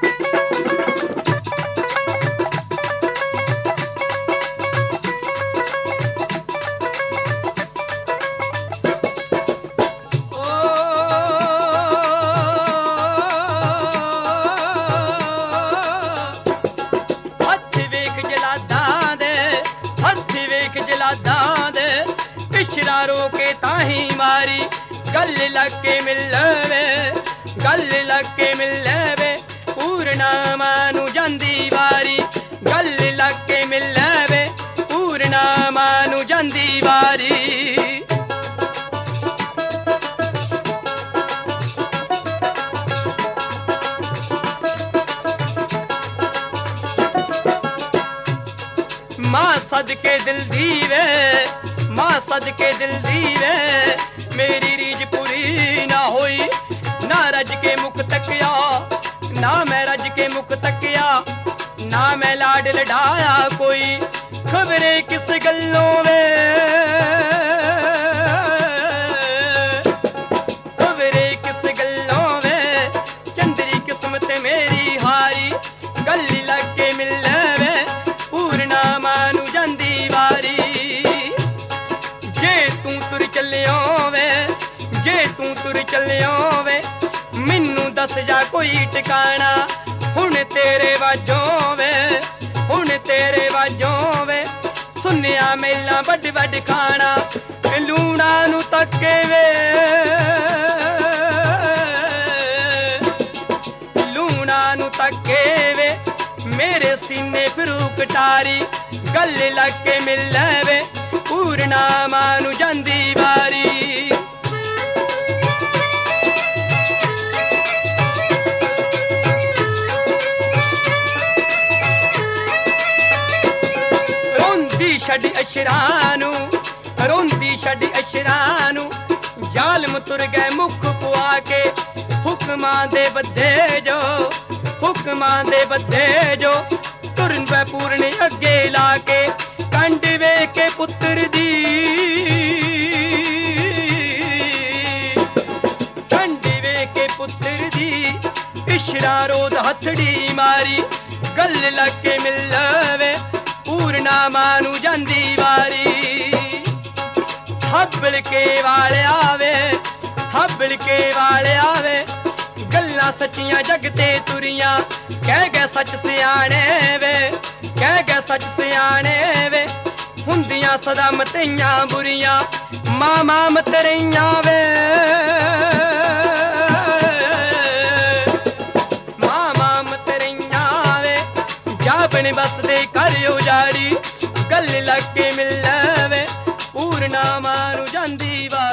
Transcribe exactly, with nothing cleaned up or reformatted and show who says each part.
Speaker 1: पिछड़ा रोके ताही मारी गल लग के मिल वे गल लग के मिल वे पूर्णिमा नू जांदी वारी गल लग के मिल वे पूर्णिमा नू जांदी वारी मां सदके दिल दीवे मां सदके दिल दीवे मेरी रीज पूरी ना होई ना रज के मुख तकिया ना मैं रज के मुख तकिया ना मैं लाड लड़ाया कोई खबरे किस गल्लों वे खबरे किस गल्लों वे चंदरी किस्मत मेरी हारी गल लग के मिल वे पूर्णिमा नू जांदी वारी जे तू तुर चलियो वे जे तू तुर चलियो वे मैनू दस जा कोई ठिकाना हुण तेरे वाजों वे हुण तेरे वाजों वे सुनिया मेला वड वड खाना लूणा नू तके वे लूणा नू तके वे मेरे सीने फिरू कटारी गल लग के मिल वे पूर्णिमा नू जांदी वारी रोंदी छड़ अशरानू रोंदी छड़ अशरानू जालम तुर गए मुख पुआ के हुक्मां दे बदे जो हुक्मां दे बदे जो तुरन पे पूर्ण अगे ला के कंड वे के पुत्र दी कंड वे के पुत्र दी पिछड़ा रोद हथड़ी मारी गल लग के मिल वे पूर्णिमा नू जांदी वारी हबल के वाले आवे हबल के वाले आवे गल्लां सच्चियां जगते तुरियां कह गए सच सियाने वे कह गए सच सियाने वे हुंदियां सदा मतियां बुरियां मामा मतरियां वे मामा मतरियां वे जाबन बस दे कर उजाड़ी गल लग के मिल वे पूर्णिमा नू जांदी वारी।